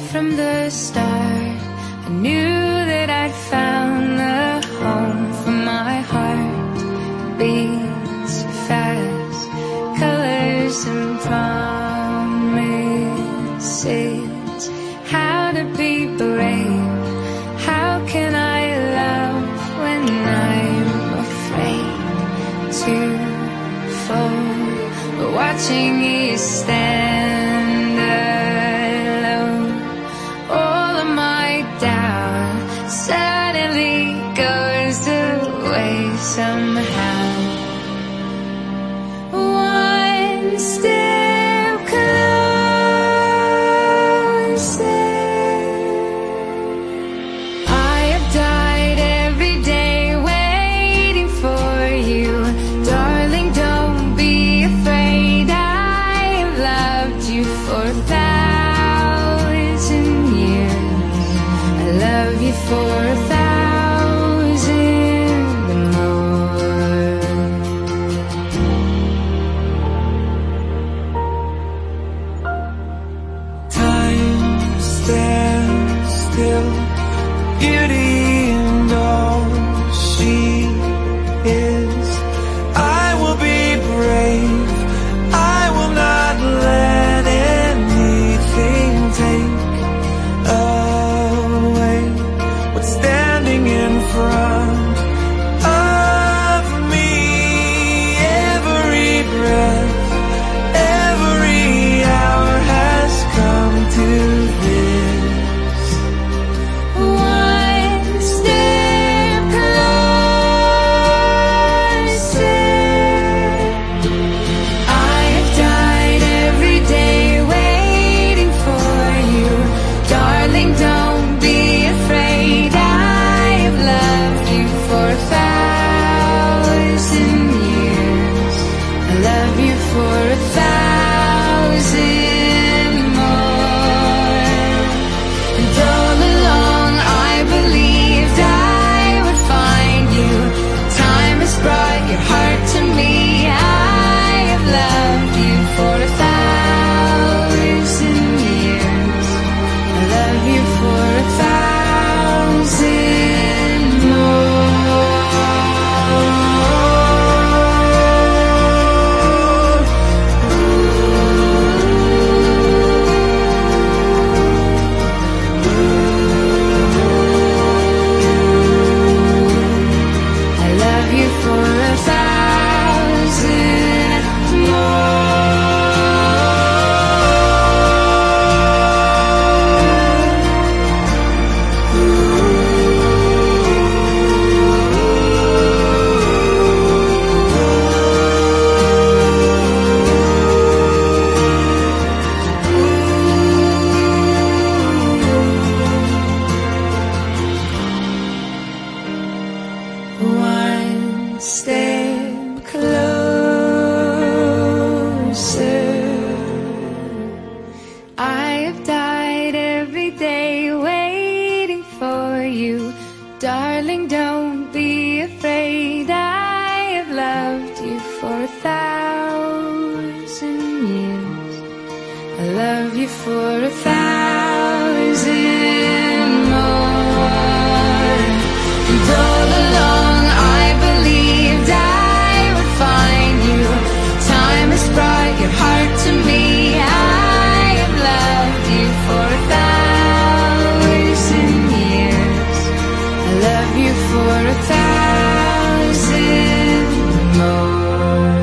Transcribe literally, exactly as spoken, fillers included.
from the start, I knew that I'd found the home for my heart. It beats fast, colors and promises. How to be brave, how can I love when I'm afraid to fall? But watching you stand alone, all of my doubt suddenly goes away somehow. One step closer. I have died every day waiting for you. Darling, don't be afraid. I have loved you for a thousand years. I love you for a thousand more. Time stands still, beauty and all she is. I will be brave, I will not let anything take away what's standing in front of me. Every breath, every hour has come to this. One step closer. I have died every day waiting for you. Darling, don't be afraid. I have loved you for a thousand years. I love you for a thousand more. And all along I believed I would find you. Time has brought your heart to me. I have loved you for a thousand years. I love you for a thousand more. I love you for a thousand One step closer. I have died every day waiting for you. Darling, don't be afraid. I have loved you for a thousand years. I love you for a thousand more. And all along I believed I would find you. Time has brought your heart to me. I have loved you for a thousand years. I love you for a thousand more.